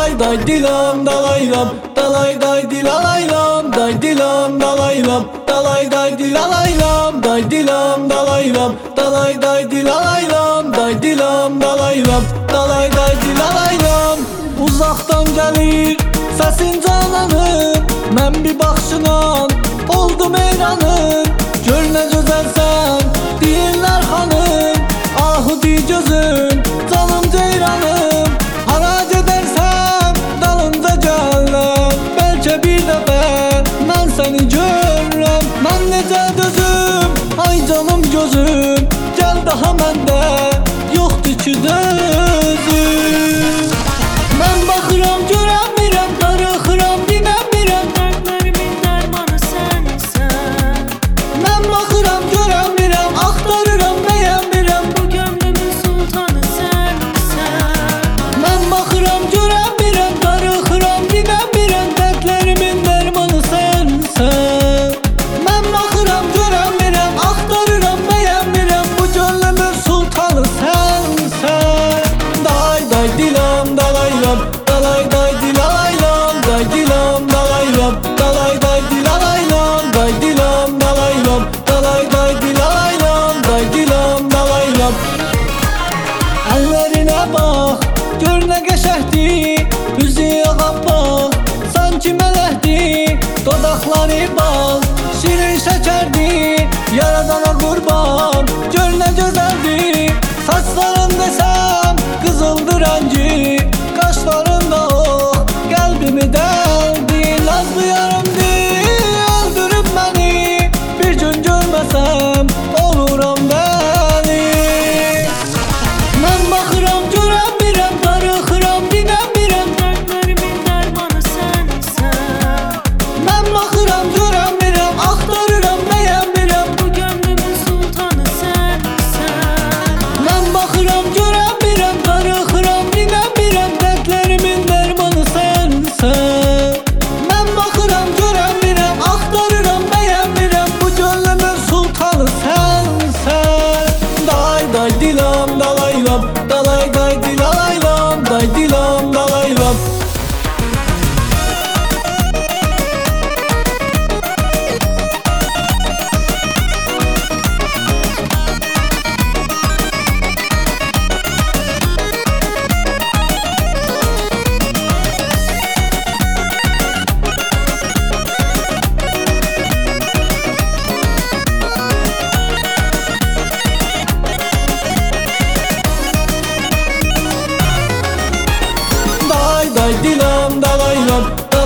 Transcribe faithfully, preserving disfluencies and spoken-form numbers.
Dalay day dilam dalaylam, dalay day dilalaylam, day dilam dalaylam, dalay day dilalaylam, day dilam dalaylam, dalay day dilalaylam, day dilam dalaylam, dalay day dilalaylam. Uzaktan gelir sesin cananım, mən bir baxışına oldum heyranım. Gör ne güzelsen deyirlər xanım, ahudi gözün canım ceyranım. Hara gedərsəm dalınca gələm, bəlkə bir dəfə mən səni görürəm. Mən necə dözüm, ay canım gözüm, gəl daha məndə yoxdur ki dözüm. Mən baxıram görəmirəm, darıxıram dinəmirəm, Dertlerimin dermanı sensen. mən baxıram görəmirəm, axtarıram bəyənmirəm. Bu gönlümün sultanı sensen. Mən baxıram görəmirəm, darıxıram dinəmirəm, dərdlərimin dərmanı sənsən. Mən baxıram görəmirəm, axtarıram bəyənmirəm, bu gönlümün sultanı sənsən. Day day dilam dalaylam, dalay day dilalaylam, day dilam dalaylam, dalay day dilalaylam, day dilam dalaylam, dalay day dilalaylam, day dilam dalaylam. Əllərinə bax, gör nə qəşəhdir, üzü ağappaq, sanki mələkdir. Dodaqları bal, şirin şəkərdir, yaradana qurban, gör nə gözəldir. Saçların desəm, qızıldır rəngi, qaşların da ox, qəlbimi dəldi. Nazlı yarımdır, öldürüb məni, bir gün görməsəm, oluram dəli. Mən baxıram görəmirəm, darıxıram dinəmirəm, Dertlerimin dermanı sensen. mən baxıram görəmirəm, axtarıram bəyənmirəm. Bu gönlümün sultanı sensen. Mən baxıram görəmirəm, darıxıram dinəmirəm, dərdlərimin dərmanı sənsən. Mən baxıram görəmirəm, axtarıram bəyənmirəm, bu gönlümün sultanı sənsən. Day day dilam dalaylam, dalay day dilalaylam, day dilam dalaylam. Day day dilam dalaylam,